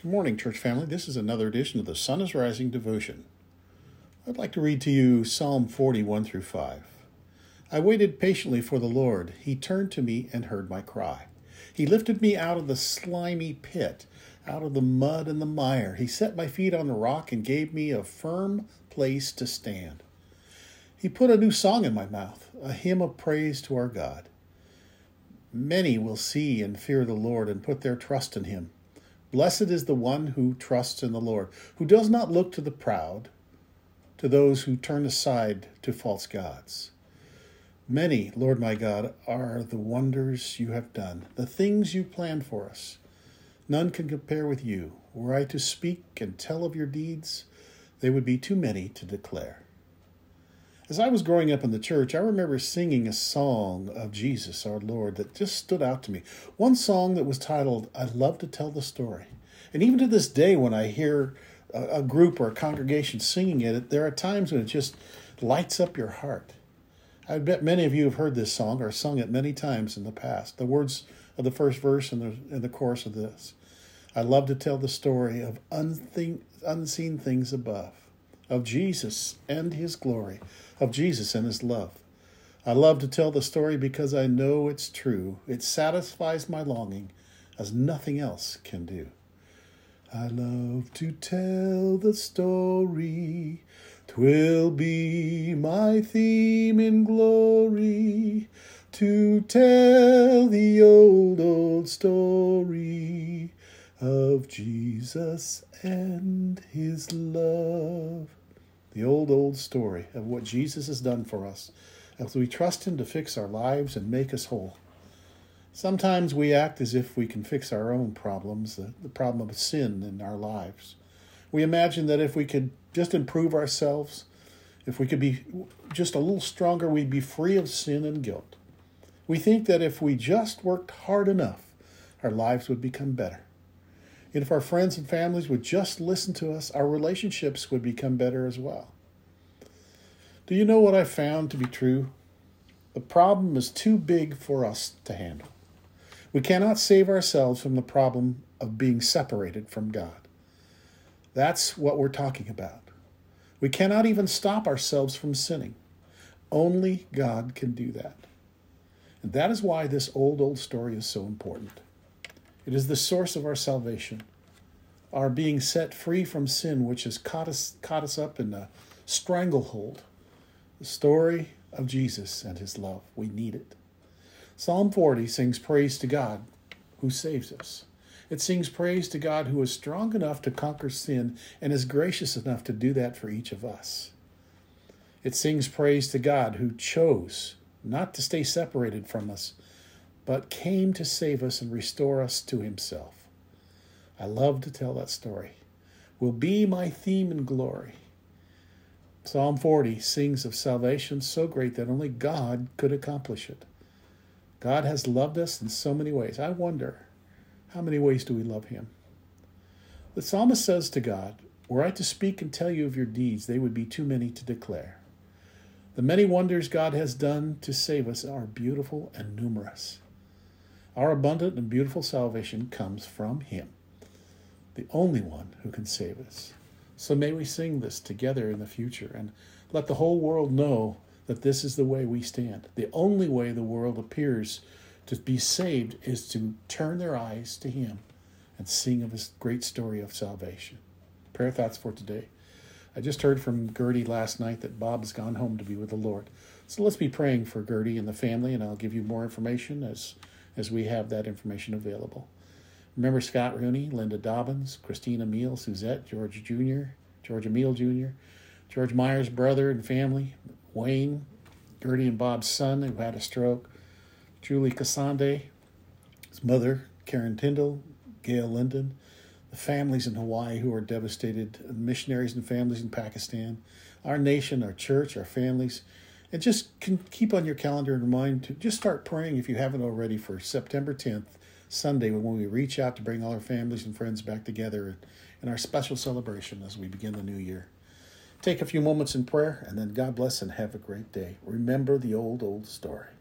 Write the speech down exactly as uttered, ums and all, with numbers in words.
Good morning, church family. This is another edition of the Sun is Rising devotion. I'd like to read to you Psalm forty-one through five. I waited patiently for the Lord. He turned to me and heard my cry. He lifted me out of the slimy pit, out of the mud and the mire. He set my feet on the rock and gave me a firm place to stand. He put a new song in my mouth, a hymn of praise to our God. Many will see and fear the Lord and put their trust in him. Blessed is the one who trusts in the Lord, who does not look to the proud, to those who turn aside to false gods. Many, Lord my God, are the wonders you have done, the things you planned for us. None can compare with you. Were I to speak and tell of your deeds, they would be too many to declare. As I was growing up in the church, I remember singing a song of Jesus, our Lord, that just stood out to me. One song that was titled, I Love to Tell the Story. And even to this day, when I hear a, a group or a congregation singing it, there are times when it just lights up your heart. I bet many of you have heard this song or sung it many times in the past. The words of the first verse and the, and the chorus of this. I love to tell the story of unseen, unseen things above, of Jesus and his glory, of Jesus and his love. I love to tell the story because I know it's true. It satisfies my longing as nothing else can do. I love to tell the story. 'Twill be my theme in glory, to tell the old, old story of Jesus and his love. The old, old story of what Jesus has done for us as we trust him to fix our lives and make us whole. Sometimes we act as if we can fix our own problems, the, the problem of sin in our lives. We imagine that if we could just improve ourselves, if we could be just a little stronger, we'd be free of sin and guilt. We think that if we just worked hard enough, our lives would become better. And if our friends and families would just listen to us, our relationships would become better as well. Do you know what I found to be true? The problem is too big for us to handle. We cannot save ourselves from the problem of being separated from God. That's what we're talking about. We cannot even stop ourselves from sinning. Only God can do that. And that is why this old, old story is so important. It is the source of our salvation, our being set free from sin, which has caught us, caught us up in a stranglehold. The story of Jesus and his love. We need it. Psalm forty sings praise to God who saves us. It sings praise to God who is strong enough to conquer sin and is gracious enough to do that for each of us. It sings praise to God who chose not to stay separated from us, but came to save us and restore us to himself. I love to tell that story. Will be my theme in glory. Psalm forty sings of salvation so great that only God could accomplish it. God has loved us in so many ways. I wonder, how many ways do we love him? The psalmist says to God, were I to speak and tell you of your deeds, they would be too many to declare. The many wonders God has done to save us are beautiful and numerous. Our abundant and beautiful salvation comes from him, the only one who can save us. So may we sing this together in the future and let the whole world know that this is the way we stand. The only way the world appears to be saved is to turn their eyes to him and sing of his great story of salvation. Prayer thoughts for today. I just heard from Gertie last night that Bob's gone home to be with the Lord. So let's be praying for Gertie and the family, and I'll give you more information as as we have that information available. Remember Scott Rooney, Linda Dobbins, Christina Meal, Suzette, George Junior, George Emile Junior, George Myers' brother and family, Wayne, Gertie and Bob's son who had a stroke, Julie Cassande, his mother, Karen Tyndall, Gail Linden, the families in Hawaii who are devastated, missionaries and families in Pakistan, our nation, our church, our families. And just can keep on your calendar and remind to just start praying if you haven't already for September tenth, Sunday, when we reach out to bring all our families and friends back together in our special celebration as we begin the new year. Take a few moments in prayer, and then God bless and have a great day. Remember the old, old story.